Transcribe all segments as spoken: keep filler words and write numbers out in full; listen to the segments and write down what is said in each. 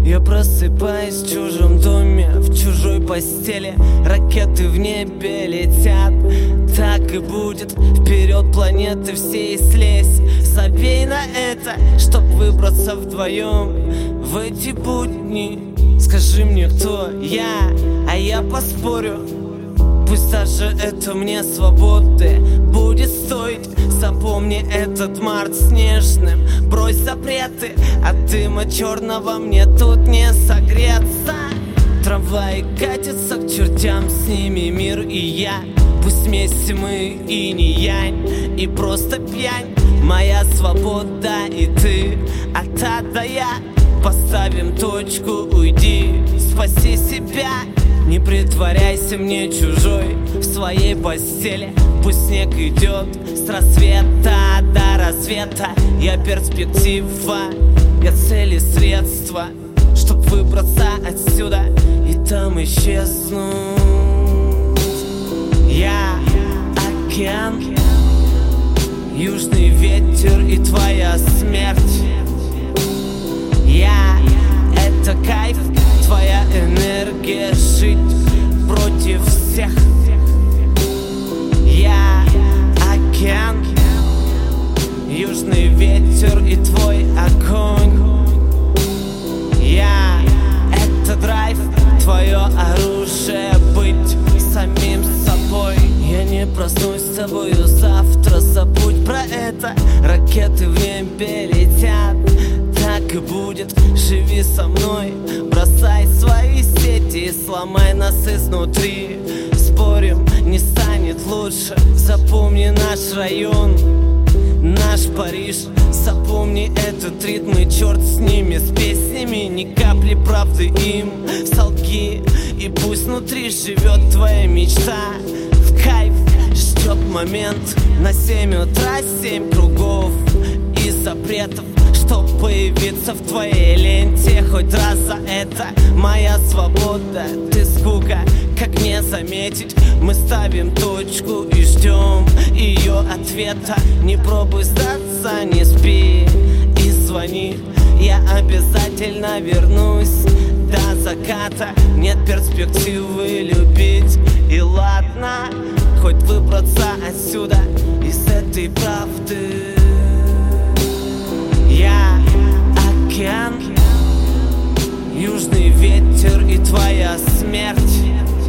Я просыпаюсь в чужом доме, в чужой постели. Ракеты в небе летят, так и будет. Вперед планеты всей слезь. Забей на это, чтоб выбраться вдвоем в эти будни. Скажи мне, кто я, а я поспорю. Пусть даже это мне свободы будет стоить. Запомни этот март снежным. Брось запреты, от дыма черного мне тут не согреться. Трамваи катятся к чертям, с ними мир и я. Пусть вместе мы и не янь, и просто пьянь. Моя свобода и ты, а та да я. Поставим точку, уйди, спаси себя. Не притворяйся мне чужой в своей постели. Пусть снег идет с рассвета до рассвета. Я перспектива, я цель и средства, чтоб выбраться отсюда и там исчезнуть. Я океан, южный ветер и твоя смерть. Я — это кайф, твоя энергия жить против всех. Я океан, южный ветер и твой огонь. Я — это драйв, твое оружие быть самим собой. Я не проснусь с тобою завтра, забудь про это. Ракеты в небе летят, так и будет. Живи со мной, бросай свои сети и сломай нас изнутри. Спорим, не станет лучше. Запомни наш район, наш Париж. Запомни этот ритм и черт с ними, с песнями. Ни капли правды им солги, и пусть внутри живет твоя мечта. В кайф ждет момент на семь утра, семь кругов и запретов, чтоб появиться в твоей ленте хоть раз за это. Моя свобода, ты скука, как не заметить? Мы ставим точку и ждем ее ответа. Не пробуй сдаться, не спи и звони. Я обязательно вернусь до заката. Нет перспективы любить, и ладно, хоть выбраться отсюда из этой правды. Я океан, южный ветер и твоя смерть.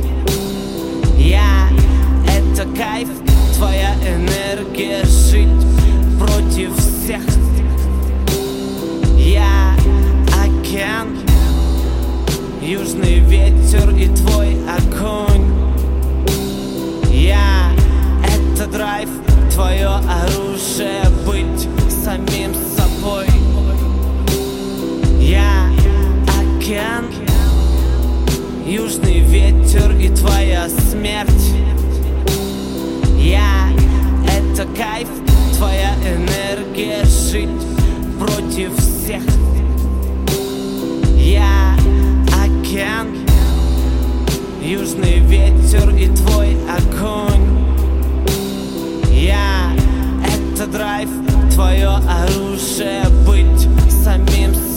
Я — это кайф, твоя энергия жить против всех. Я океан, южный ветер и твой огонь. Я — это драйв, твое оружие быть самим собой. Я океан, южный ветер и твоя смерть. Я — это кайф, твоя энергия жить против всех. Я океан, южный ветер и твой огонь. Я — это драйв, твое оружие быть самим собой.